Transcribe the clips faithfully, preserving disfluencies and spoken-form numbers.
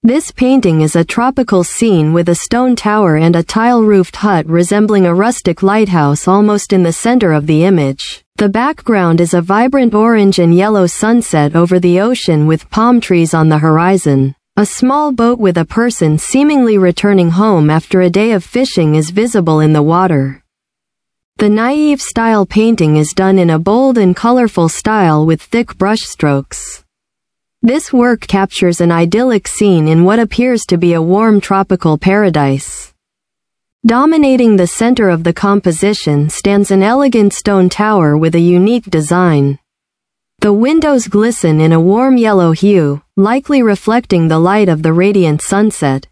This painting is a tropical scene with a stone tower and a tile-roofed hut resembling a rustic lighthouse almost in the center of the image. The background is a vibrant orange and yellow sunset over the ocean with palm trees on the horizon. A small boat with a person seemingly returning home after a day of fishing is visible in the water. The naive style painting is done in a bold and colorful style with thick brushstrokes. This work captures an idyllic scene in what appears to be a warm tropical paradise. Dominating the center of the composition stands an elegant stone tower with a unique design. The windows glisten in a warm yellow hue, likely reflecting the light of the radiant sunset.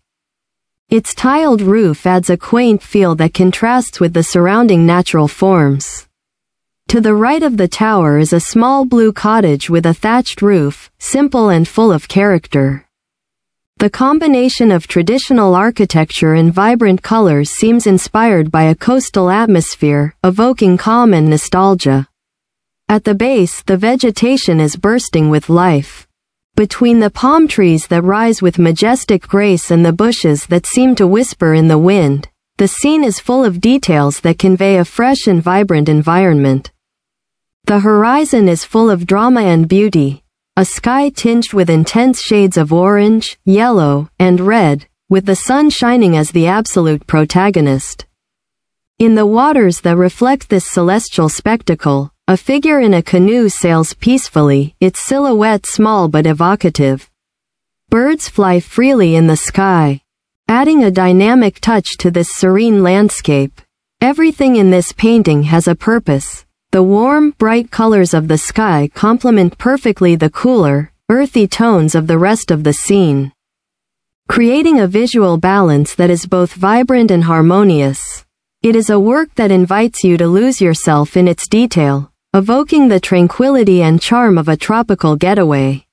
Its tiled roof adds a quaint feel that contrasts with the surrounding natural forms. To the right of the tower is a small blue cottage with a thatched roof, simple and full of character. The combination of traditional architecture and vibrant colors seems inspired by a coastal atmosphere, evoking calm and nostalgia. At the base, the vegetation is bursting with life. Between the palm trees that rise with majestic grace and the bushes that seem to whisper in the wind, the scene is full of details that convey a fresh and vibrant environment. The horizon is full of drama and beauty, a sky tinged with intense shades of orange, yellow, and red, with the sun shining as the absolute protagonist. In the waters that reflect this celestial spectacle, a figure in a canoe sails peacefully, its silhouette small but evocative. Birds fly freely in the sky, adding a dynamic touch to this serene landscape. Everything in this painting has a purpose. The warm, bright colors of the sky complement perfectly the cooler, earthy tones of the rest of the scene, creating a visual balance that is both vibrant and harmonious. It is a work that invites you to lose yourself in its detail, evoking the tranquility and charm of a tropical getaway.